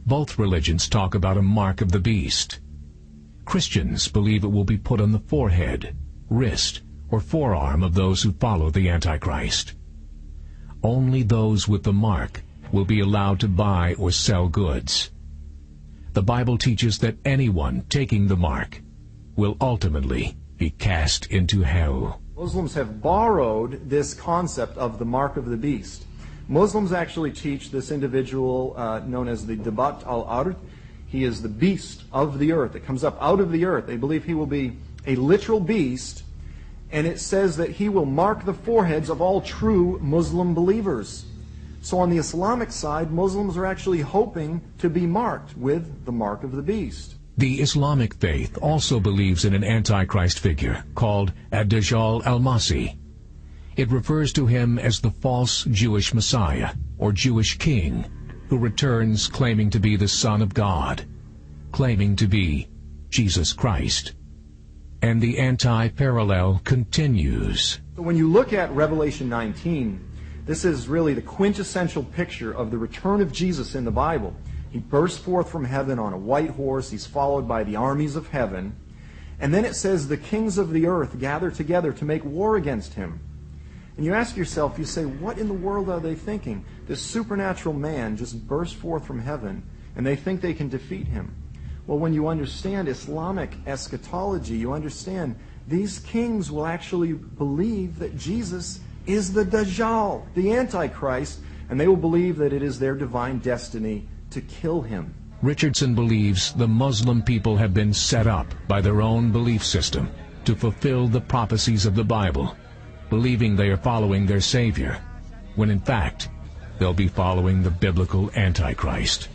Both religions talk about a mark of the beast. Christians believe it will be put on the forehead, wrist, or forearm of those who follow the Antichrist. Only those with the mark will be allowed to buy or sell goods. The Bible teaches that anyone taking the mark will ultimately be cast into hell. Muslims have borrowed this concept of the mark of the beast. Muslims actually teach this individual uh, known as the Dabat al-Ard. He is the beast of the earth. It comes up out of the earth. They believe he will be a literal beast, and it says that he will mark the foreheads of all true Muslim believers. So on the Islamic side, Muslims are actually hoping to be marked with the mark of the beast. The Islamic faith also believes in an Antichrist figure called Ad-Dajjal al-Masih. It refers to him as the false Jewish Messiah, or Jewish king, who returns claiming to be the Son of God, claiming to be Jesus Christ. And the anti-parallel continues. So when you look at Revelation nineteen, this is really the quintessential picture of the return of Jesus in the Bible. He bursts forth from heaven on a white horse. He's followed by the armies of heaven. And then it says the kings of the earth gather together to make war against him. And you ask yourself, you say, what in the world are they thinking? This supernatural man just burst forth from heaven, and they think they can defeat him. Well, when you understand Islamic eschatology, you understand these kings will actually believe that Jesus is the Dajjal, the Antichrist, and they will believe that it is their divine destiny to kill him. Richardson believes the Muslim people have been set up by their own belief system to fulfill the prophecies of the Bible, believing they are following their Savior, when in fact they'll be following the biblical Antichrist.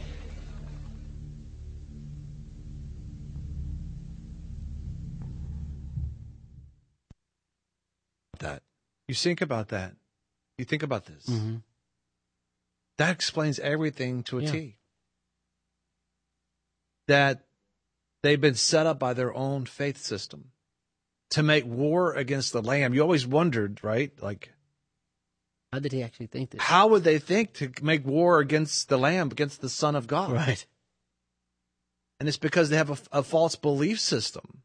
That you think about that. You think about this. Mm-hmm. That explains everything to a Yeah. T. That they've been set up by their own faith system to make war against the Lamb. You always wondered, right? Like, how did he actually think this? How would they think to make war against the Lamb, against the Son of God? Right. And it's because they have a, a false belief system.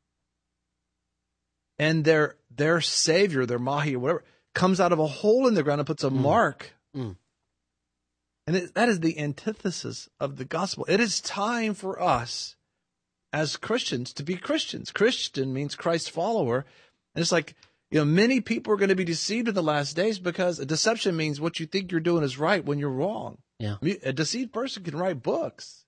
And their their Savior, their Mahi, or whatever, comes out of a hole in the ground and puts a mm. mark. Mm. And it, that is the antithesis of the gospel. It is time for us as Christians to be Christians. Christian means Christ follower. And it's like, you know, many people are going to be deceived in the last days because a deception means what you think you're doing is right when you're wrong. Yeah. I mean, a deceived person can write books.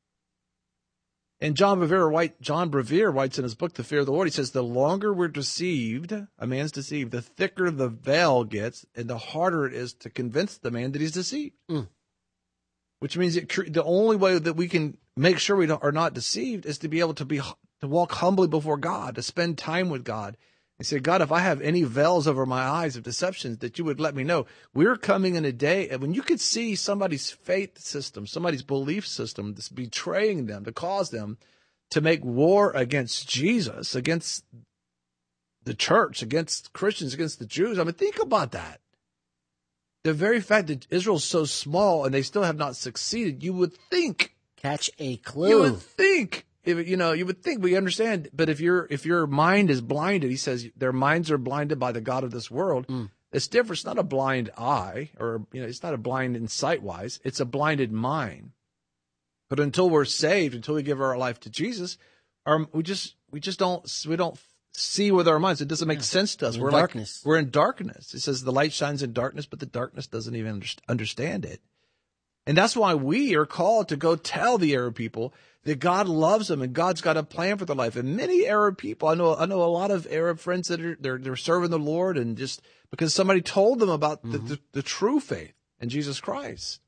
And John Bevere, White, John Bevere writes in his book, The Fear of the Lord, he says, the longer we're deceived, a man's deceived, the thicker the veil gets and the harder it is to convince the man that he's deceived. Mm. Which means it, the only way that we can make sure we don't, are not deceived is to be able to be to walk humbly before God, to spend time with God, and say, God, if I have any veils over my eyes of deceptions, that you would let me know. We're coming in a day when you could see somebody's faith system, somebody's belief system, that's betraying them to cause them to make war against Jesus, against the church, against Christians, against the Jews. I mean, think about that. The very fact that Israel's so small and they still have not succeeded, you would think. Catch a clue. You would think. If, you know, you would think we understand. But if your if your mind is blinded, he says their minds are blinded by the God of this world. Mm. It's different. It's not a blind eye, or you know, it's not a blind insight wise. It's a blinded mind. But until we're saved, until we give our life to Jesus, our, we just we just don't we don't see with our minds. It doesn't make yeah. sense to us. In we're darkness. Like we're in darkness. It says the light shines in darkness, but the darkness doesn't even understand it. And that's why we are called to go tell the Arab people that God loves them and God's got a plan for their life. And many Arab people, I know, I know a lot of Arab friends that are they're they're serving the Lord, and just because somebody told them about mm-hmm. the, the the true faith in Jesus Christ.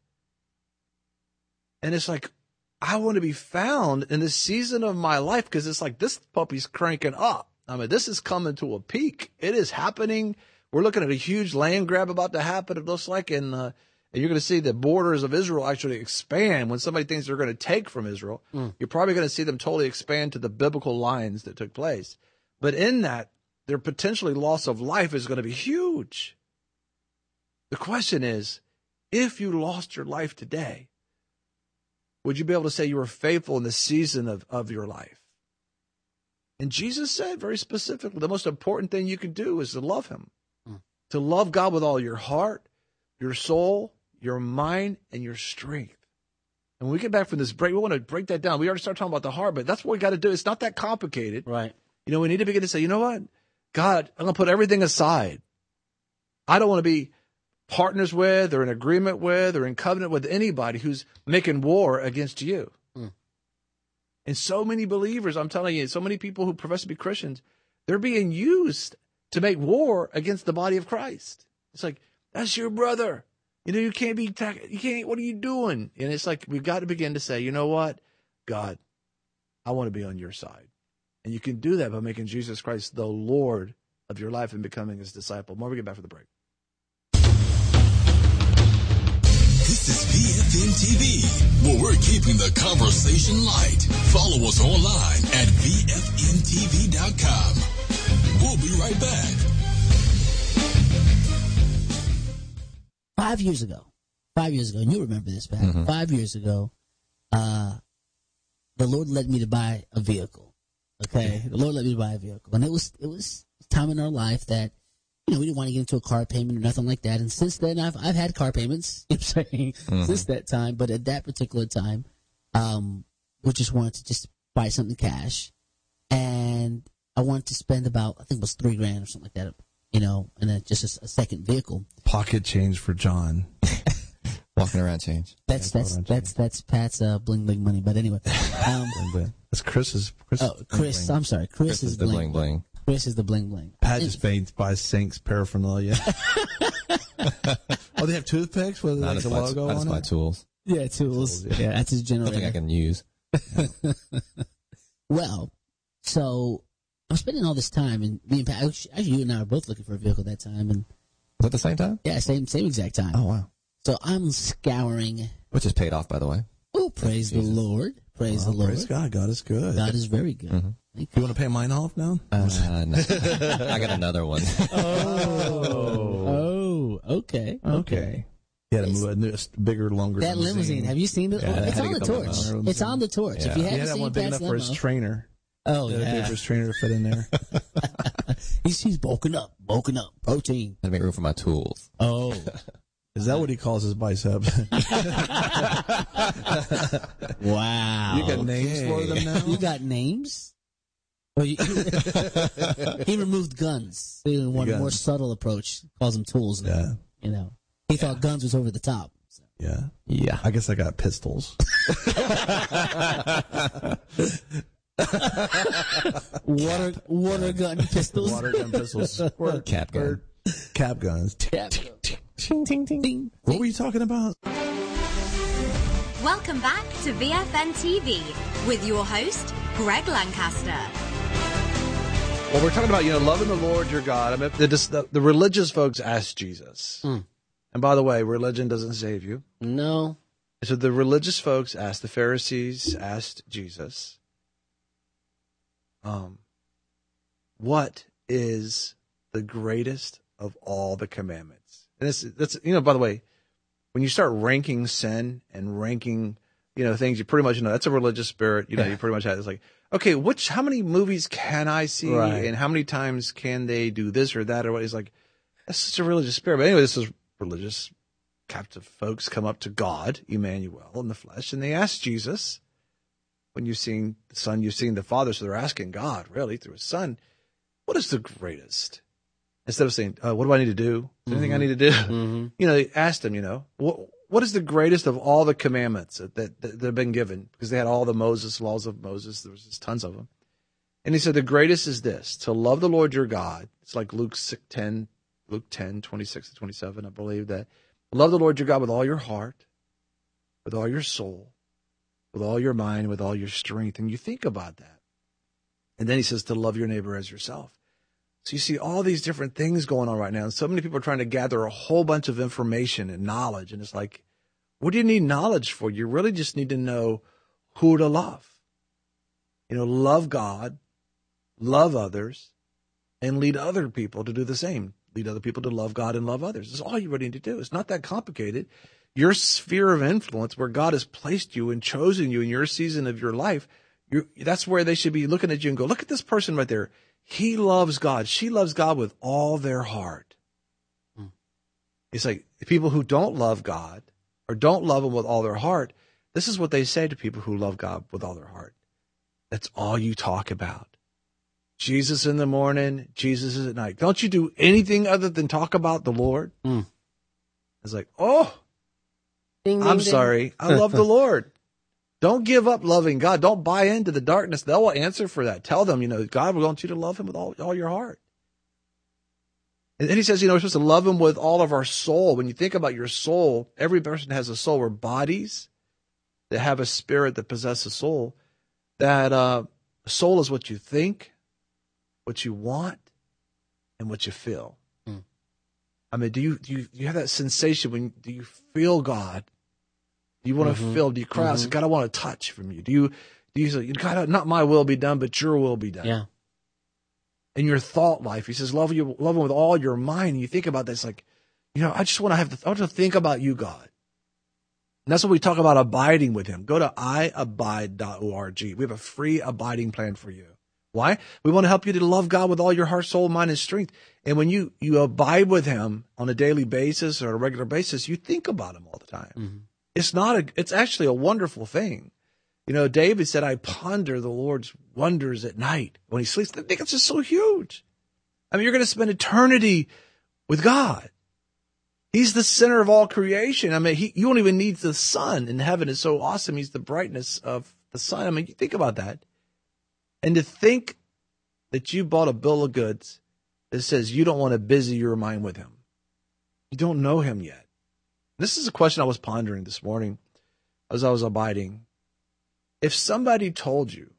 And it's like, I want to be found in this season of my life because it's like this puppy's cranking up. I mean, this is coming to a peak. It is happening. We're looking at a huge land grab about to happen, it looks like, and, uh, and you're going to see the borders of Israel actually expand. When somebody thinks they're going to take from Israel, mm. you're probably going to see them totally expand to the biblical lines that took place. But in that, their potentially loss of life is going to be huge. The question is, if you lost your life today, would you be able to say you were faithful in the season of, of your life? And Jesus said very specifically, the most important thing you can do is to love him. Mm. To love God with all your heart, your soul, your mind, and your strength. And when we get back from this break, we want to break that down. We already started talking about the heart, but that's what we got to do. It's not that complicated. Right. You know, we need to begin to say, you know what? God, I'm going to put everything aside. I don't want to be partners with or in agreement with or in covenant with anybody who's making war against you. Mm. And so many believers, I'm telling you, so many people who profess to be Christians, they're being used to make war against the body of Christ. It's like, that's your brother. You know, you can't be, you can't, what are you doing? And it's like, we've got to begin to say, you know what? God, I want to be on your side. And you can do that by making Jesus Christ the Lord of your life and becoming his disciple. More, we get back for the break. This is V F N T V, where we're keeping the conversation light. Follow us online at V F N T V dot com. We'll be right back. Five years ago, five years ago, and you remember this, Pat. Mm-hmm. Five years ago, uh, the Lord led me to buy a vehicle. Okay, the Lord led me to buy a vehicle, and it was it was a time in our life that, you know, we didn't want to get into a car payment or nothing like that. And since then, I've I've had car payments. You know what I'm saying, mm-hmm. since that time. But at that particular time, um, we just wanted to just buy something cash, and I wanted to spend about, I think it was three grand or something like that. You know, and then just a, a second vehicle. Pocket change for John. Walking around change. That's that's that's that's, that's Pat's uh, bling bling money. But anyway, um, that's Chris's. Chris oh, Chris. Bling. I'm sorry, Chris, Chris is, is the bling bling. Chris is the bling bling. Pat just paid by Saints paraphernalia. Oh, they have toothpicks with like the logo on it. I just buy tools. Yeah, tools. tools yeah. yeah, that's his generator. Something I can use. Well, so I'm spending all this time, and me and Pat, actually, you and I were both looking for a vehicle at that time, and was at the same time? Yeah, same same exact time. Oh wow! So I'm scouring, which is paid off, by the way. Oh, praise Jesus. the Lord! Praise oh, the Lord! Praise God! God is good. God is very good. Mm-hmm. You. you want to pay mine off now? Uh, no. I got another one. oh, oh, okay, okay. He had to move a new, bigger, longer that limousine. limousine. Have you seen it? Yeah, it's on the torch. It's on the torch. Yeah. If you haven't he had that seen one big enough limo, for his trainer. Oh yeah, yeah. for his trainer to fit in there. he's he's bulking up, bulking up, protein. Had to make room for my tools. Oh, is that what he calls his biceps? Wow, you got names okay. for them now. You got names. Well, you, he removed guns. He wanted a more subtle approach. Calls them tools. Now, yeah, you know, he yeah. thought guns was over the top. So. Yeah, yeah. I guess I got pistols. water water gun pistols. Water gun pistols. Or cap gun. Cap guns. Cap. Ting, ting, ting, ting. What were you talking about? Welcome back to V F N T V with your host, Greg Lancaster. Well, we're talking about, you know, loving the Lord your God. I mean, the, the, the religious folks asked Jesus. Mm. And by the way, religion doesn't save you. No. So the religious folks asked, the Pharisees asked Jesus, um, what is the greatest of all the commandments? And this, that's, you know, by the way, when you start ranking sin and ranking, you know, things, you pretty much, you know, that's a religious spirit. You know, yeah. you pretty much have, it's like, okay, which, how many movies can I see? Right. And how many times can they do this or that or what? He's like, that's such a religious spirit. But anyway, this is religious captive folks come up to God, Emmanuel, in the flesh, and they ask Jesus, when you've seen the Son, you've seen the Father, so they're asking God, really, through His Son, what is the greatest? Instead of saying, uh, what do I need to do? Is there anything mm-hmm. I need to do? Mm-hmm. You know, they asked him, you know, what what is the greatest of all the commandments that, that, that have been given? Because they had all the Moses, laws of Moses. There was just tons of them. And he said, the greatest is this, to love the Lord your God. It's like Luke ten, Luke ten, twenty-six to twenty-seven, I believe that. Love the Lord your God with all your heart, with all your soul, with all your mind, with all your strength. And you think about that. And then he says to love your neighbor as yourself. So you see all these different things going on right now. And so many people are trying to gather a whole bunch of information and knowledge. And it's like, what do you need knowledge for? You really just need to know who to love. You know, love God, love others, and lead other people to do the same. Lead other people to love God and love others. That's all you really need to do. It's not that complicated. your sphere of influence, where God has placed you and chosen you in your season of your life, you that's where they should be looking at you and go, look at this person right there. He loves God. She loves God with all their heart. Hmm. It's like people who don't love God or don't love him with all their heart, this is what they say to people who love God with all their heart. That's all you talk about. Jesus in the morning, Jesus is at night. Don't you do anything other than talk about the Lord? Hmm. It's like, oh, ding, I'm ding, sorry. Ding. I love the Lord. Don't give up loving God. Don't buy into the darkness. They will answer for that. Tell them, you know, God wants you to love him with all, all your heart. And then he says, you know, we're supposed to love him with all of our soul. When you think about your soul, every person has a soul. We're bodies that have a spirit that possess a soul. That uh, soul is what you think, what you want, and what you feel. Mm. I mean, do you, do you do you have that sensation when do you feel God? Do you want mm-hmm. to feel? Do you cry out? Mm-hmm. God, I want to touch from you. Do you do you say, God, not my will be done, but your will be done? Yeah. In your thought life, he says, love you, love him with all your mind. And you think about this, like, you know, I just want to have to, I want to think about you, God. And that's what we talk about abiding with him. Go to i abide dot org. We have a free abiding plan for you. Why? We want to help you to love God with all your heart, soul, mind, and strength. And when you, you abide with him on a daily basis or a regular basis, you think about him all the time. Mm-hmm. It's not a, it's actually a wonderful thing. You know, David said, I ponder the Lord's wonders at night when he sleeps. I think it's just so huge. I mean, you're going to spend eternity with God. He's the center of all creation. I mean, he, you don't even need the sun in heaven. It's so awesome. He's the brightness of the sun. I mean, you think about that. And to think that you bought a bill of goods that says you don't want to busy your mind with him. You don't know him yet. This is a question I was pondering this morning as I was abiding. If somebody told you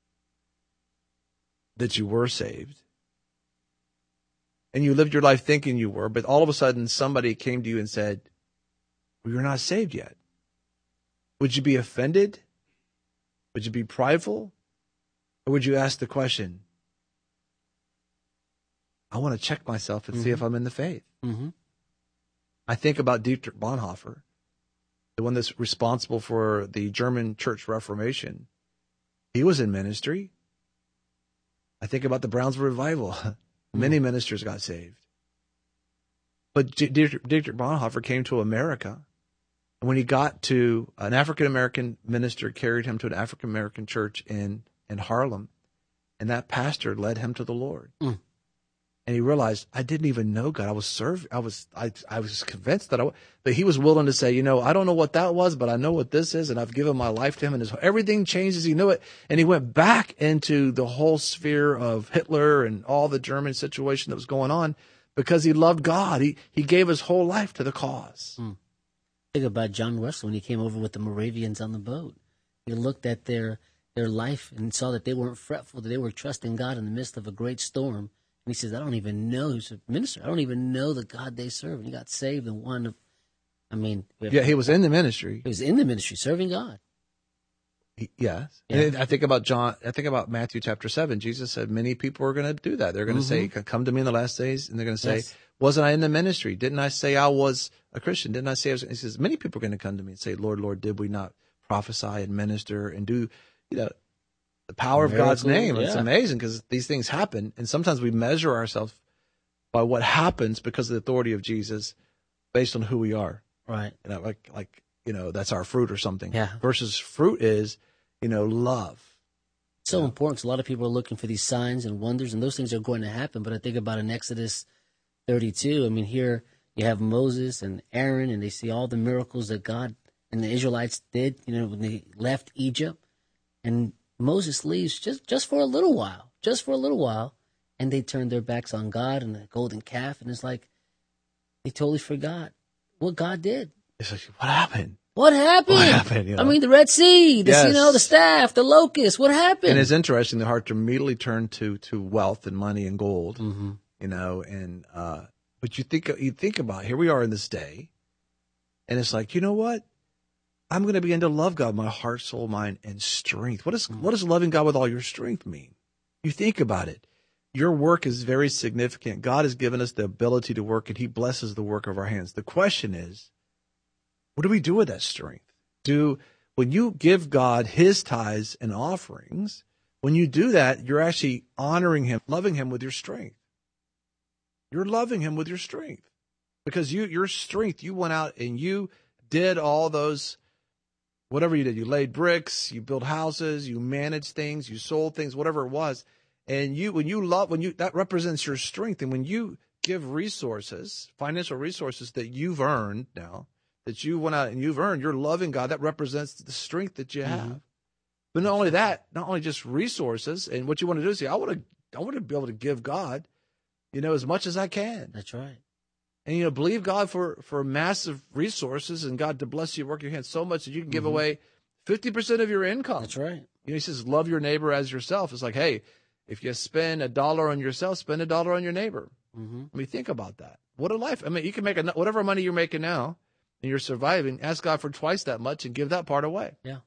that you were saved and you lived your life thinking you were, but all of a sudden somebody came to you and said, well, you're not saved yet, would you be offended? Would you be prideful? Or would you ask the question, I want to check myself and mm-hmm. see if I'm in the faith? Mm-hmm. I think about Dietrich Bonhoeffer, the one that's responsible for the German Church Reformation. He was in ministry. I think about the Brownsville Revival. Mm-hmm. Many ministers got saved. But Dietrich Bonhoeffer came to America. And when he got to, an African-American minister carried him to an African-American church in, in Harlem. And that pastor led him to the Lord. Mm. And he realized, I didn't even know God. I was served. I was, I, I was convinced that I, that he was willing to say, you know, I don't know what that was, but I know what this is. And I've given my life to him, and his, everything changed as he knew it. And he went back into the whole sphere of Hitler and all the German situation that was going on because he loved God. He, he gave his whole life to the cause. Mm. Think about John Russell when he came over with the Moravians on the boat. He looked at their, their life and saw that they weren't fretful, that they were trusting God in the midst of a great storm. And he says, I don't even know, he's a minister, I don't even know the God they serve. And he got saved and one of, I mean. Yeah, he was in the ministry. He was in the ministry, serving God. He, yes. Yeah. And I think about John, I think about Matthew chapter seven. Jesus said many people are going to do that. They're going to mm-hmm. say, come to me in the last days. And they're going to say, yes. Wasn't I in the ministry? Didn't I say I was a Christian? Didn't I say I was? He says, many people are going to come to me and say, Lord, Lord, did we not prophesy and minister and do, you know, the power Miracle, of God's name. Yeah. It's amazing because these things happen. And sometimes we measure ourselves by what happens because of the authority of Jesus based on who we are. Right. You know, like, like, you know, that's our fruit or something. Yeah. Versus fruit is, you know, love. So yeah. important because a lot of people are looking for these signs and wonders, and those things are going to happen. But I think about in Exodus thirty-two, I mean, here you have Moses and Aaron, and they see all the miracles that God and the Israelites did, you know, when they left Egypt. And Moses leaves just, just for a little while, just for a little while, and they turned their backs on God and the golden calf, and it's like they totally forgot what God did. It's like, what happened? What happened? What happened? You know? I mean, the Red Sea, the, yes. you know, the staff, the locust. What happened? And it's interesting. The heart immediately turned to to wealth and money and gold. Mm-hmm. You know, and uh, but you think you think about here we are in this day, and it's like, you know what? I'm going to begin to love God, my heart, soul, mind, and strength. What is, what does loving God with all your strength mean? You think about it. Your work is very significant. God has given us the ability to work, and he blesses the work of our hands. The question is, What do we do with that strength? Do when you give God his tithes and offerings, when you do that, you're actually honoring him, loving him with your strength. You're loving him with your strength. Because you your strength, you went out and you did all those, whatever you did. You laid bricks, you built houses, you managed things, you sold things, whatever it was. And you, when you love, when you, that represents your strength. And when you give resources, financial resources that you've earned now, that you went out and you've earned, you're loving God. That represents the strength that you have. Mm-hmm. But not only that, not only just resources, and what you want to do is say, I want to, I want to be able to give God, you know, as much as I can. That's right. And, you know, believe God for, for massive resources and God to bless you, work your hands so much that you can give mm-hmm. away fifty percent of your income. That's right. You know, he says, love your neighbor as yourself. It's like, hey, if you spend a dollar on yourself, spend a dollar on your neighbor. Mm-hmm. I mean, think about that. What a life. I mean, you can make a, whatever money you're making now and you're surviving, ask God for twice that much and give that part away. Yeah.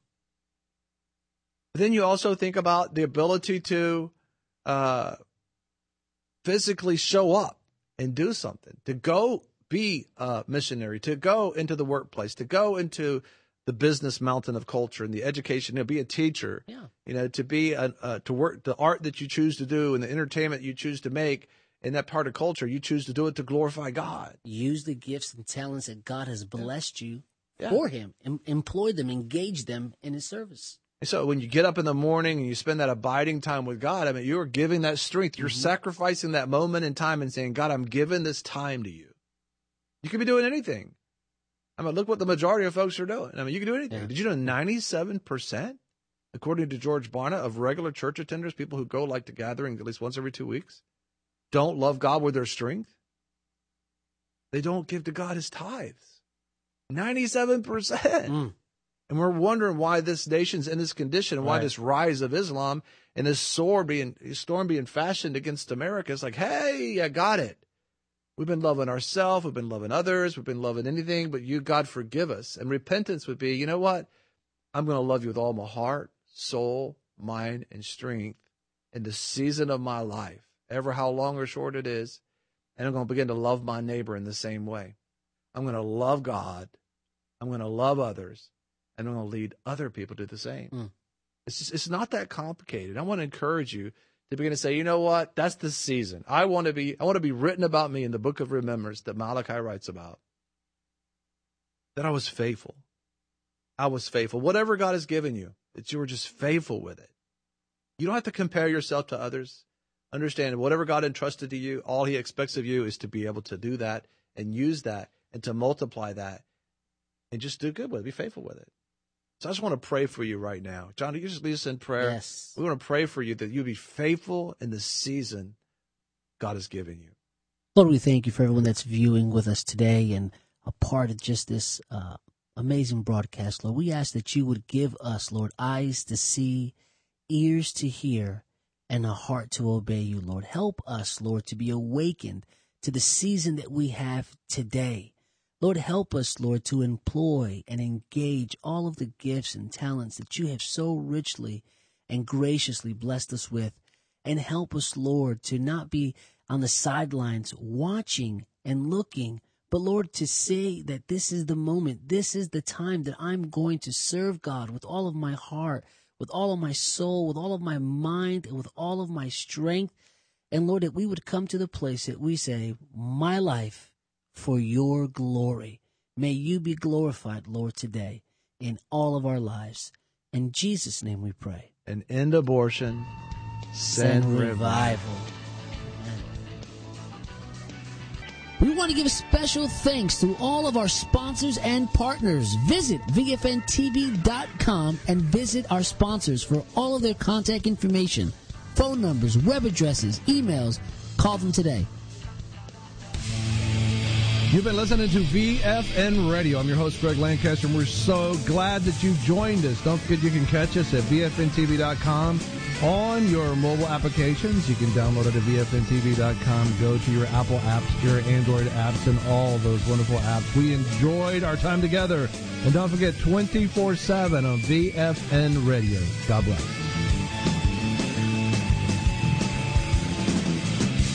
But then you also think about the ability to uh, physically show up and do something, to go be a missionary, to go into the workplace, to go into the business mountain of culture and the education, to be a teacher, yeah. you know, to be a, uh, to work the art that you choose to do and the entertainment you choose to make in that part of culture. You choose to do it to glorify God. Use the gifts and talents that God has blessed yeah. you yeah. for him. Em- employ them, engage them in his service. And so when you get up in the morning and you spend that abiding time with God, I mean, you're giving that strength. You're mm-hmm. sacrificing that moment in time and saying, God, I'm giving this time to you. You could be doing anything. I mean, look what the majority of folks are doing. I mean, you can do anything. Yeah. Did you know ninety-seven percent, according to George Barna, of regular church attenders, people who go like to gathering at least once every two weeks, don't love God with their strength? They don't give to God his tithes. ninety-seven percent. Mm. And we're wondering why this nation's in this condition and why right. this rise of Islam and this sword being, storm being fashioned against America. It's like, hey, I got it. We've been loving ourselves. We've been loving others. We've been loving anything, but you, God, forgive us. And repentance would be, you know what? I'm going to love you with all my heart, soul, mind, and strength in the season of my life, ever how long or short it is. And I'm going to begin to love my neighbor in the same way. I'm going to love God. I'm going to love others. And I'm going to lead other people to do the same. Mm. It's just, it's not that complicated. I want to encourage you to begin to say, you know what? That's the season. I want to be, I want to be written about me in the book of remembrance that Malachi writes about. That I was faithful. I was faithful. Whatever God has given you, that you were just faithful with it. You don't have to compare yourself to others. Understand whatever God entrusted to you, all he expects of you is to be able to do that and use that and to multiply that and just do good with it. Be faithful with it. So I just want to pray for you right now. John, you just lead us in prayer. Yes. We want to pray for you that you be faithful in the season God has given you. Lord, we thank you for everyone that's viewing with us today and a part of just this uh, amazing broadcast, Lord. We ask that you would give us, Lord, eyes to see, ears to hear, and a heart to obey you, Lord. Help us, Lord, to be awakened to the season that we have today. Lord, help us, Lord, to employ and engage all of the gifts and talents that you have so richly and graciously blessed us with. And help us, Lord, to not be on the sidelines watching and looking, but, Lord, to say that this is the moment, this is the time that I'm going to serve God with all of my heart, with all of my soul, with all of my mind, and with all of my strength. And, Lord, that we would come to the place that we say, my life, for your glory. May you be glorified, Lord, today in all of our lives. In Jesus' name we pray. And end abortion, send, send revival. revival. Amen. We want to give special thanks to all of our sponsors and partners. Visit V F N T V dot com and visit our sponsors for all of their contact information, phone numbers, web addresses, emails. Call them today. You've been listening to V F N Radio. I'm your host, Greg Lancaster, and we're so glad that you joined us. Don't forget you can catch us at V F N T V dot com on your mobile applications. You can download it at V F N T V dot com. Go to your Apple apps, your Android apps, and all those wonderful apps. We enjoyed our time together. And don't forget, twenty-four seven on V F N Radio. God bless.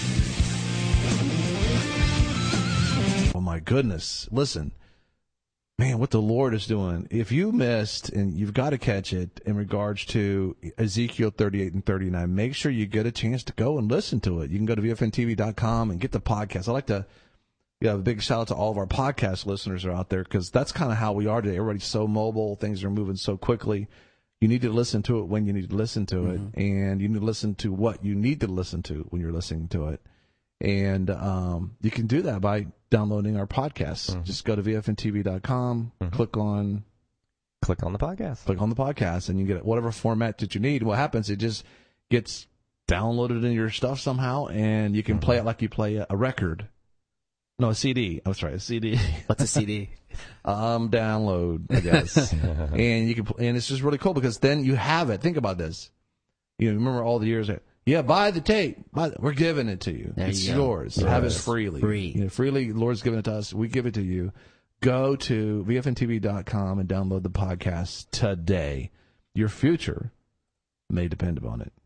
My goodness. Listen, man, what the Lord is doing. If you missed, and you've got to catch it, in regards to Ezekiel thirty-eight and thirty-nine, make sure you get a chance to go and listen to it. You can go to V F N T V dot com and get the podcast. I like to give a big shout out to all of our podcast listeners that are out there, because that's kind of how we are today. Everybody's so mobile. Things are moving so quickly. You need to listen to it when you need to listen to it, mm-hmm. and you need to listen to what you need to listen to when you're listening to it. And um, you can do that by downloading our podcasts. Mm-hmm. Just go to V F N T V dot com, mm-hmm. click on click on the podcast. Click on the podcast, and you get whatever format that you need. What happens, it just gets downloaded in your stuff somehow, and you can mm-hmm. play it like you play a, a record. No, a C D. I'm sorry, a C D. What's a C D? um, download, I guess. and you can, and it's just really cool, because then you have it. Think about this. You know, remember all the years that, yeah, buy the tape. Buy the, we're giving it to you. There it's you yours. Yes. Have it freely. Free. You know, freely. The Lord's given it to us. We give it to you. Go to V F N T V dot com and download the podcast today. Your future may depend upon it.